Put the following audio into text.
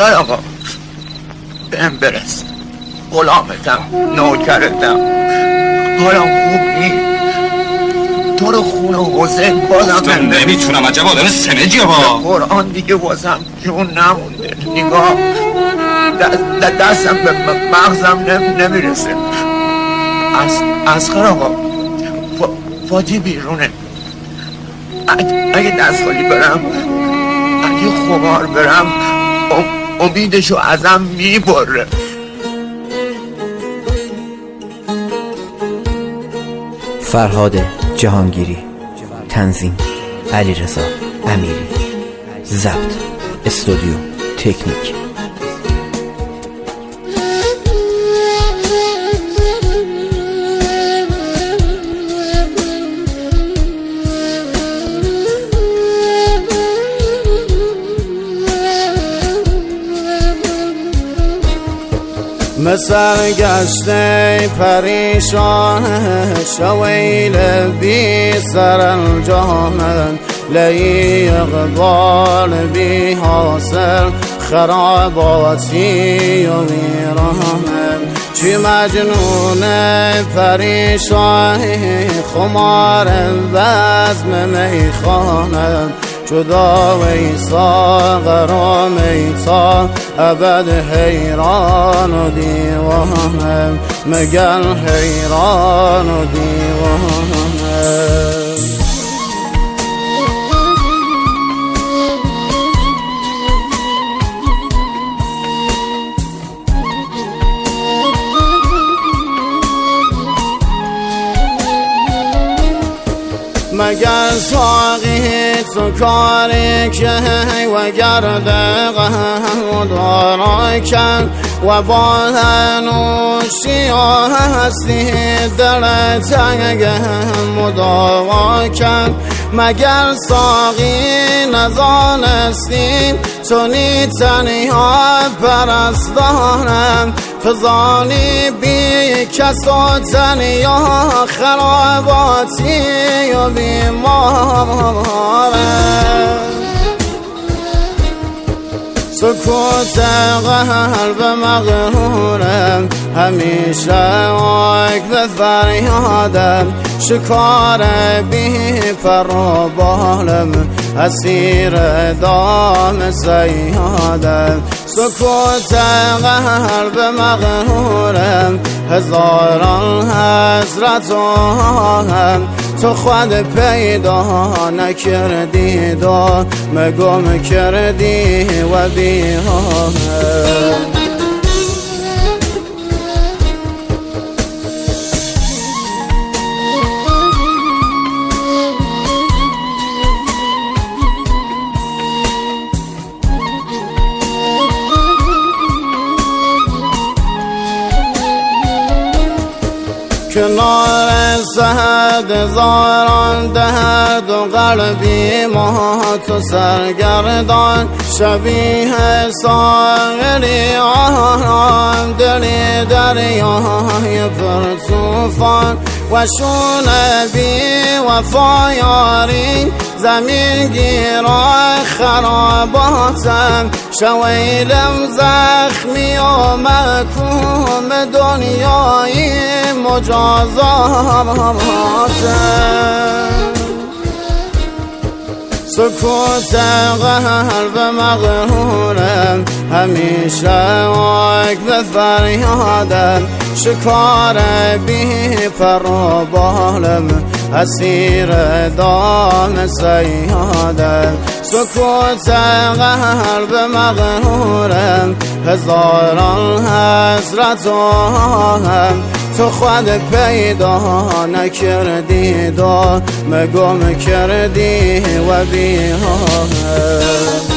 اسقر آقا بهم برس، غلامتم، نوکرتم، حالا خوب نیست. تو رو خون حسین بازم نمیتونم. عجب آدم سمجیه با قرآن دیگه واسم جون نمونده. نگاه دستم به مغزم نمیرسه. اسقر آقا فاتی بیرونه. اگه دستخالی برم، اگه خمار برم، امیدشو ازم میبره. فرهاد جهانگیری، تنظیم علیرضا امیری، ضبط استودیو تکنیک. مسرگشته پریشان شویل بی سر الجهان لی اقبال بی حاصل خراباتی و ویران چی مجنون پریشان خمار بزم میخانه جدا ویسا غرام ایسا ابد حیران و دیوانه مگل حیران و دیوانه مگر ساقی تو کاری که و گرده غم دارا کن و با هنوشی هستی در تنگ مداوا کن مگر ساقی نزانستی تو نی تنها پرستانم فزانی بی کس و تنیا خراباتی و بیماره سکوت قلب مغرورم همیشه واک به فریادم شکار بی پر و بالم اسیر دام زیادم سکوت قلب مغرورم هزاران حسرت و هم تو خود پیدا نکردی دا مگم کردی و بیهام کنار سهد زاران درد و قلبی ما تو سرگردان شبیه ساغری آرام دلی دریای پر توفان و شون بی وفایاری زمین گیرای خراباتم شویلم زخمی و مکوم دنیای مجازاتم سکوت قلب مغرورم همیشه واک به فریادم شکار بی پر و بالم اسیر دام زیادم سکوت قلب مغرورم هزاران حسرت و هم تو خود پیدا نکردی دا مگم کردی و بیهام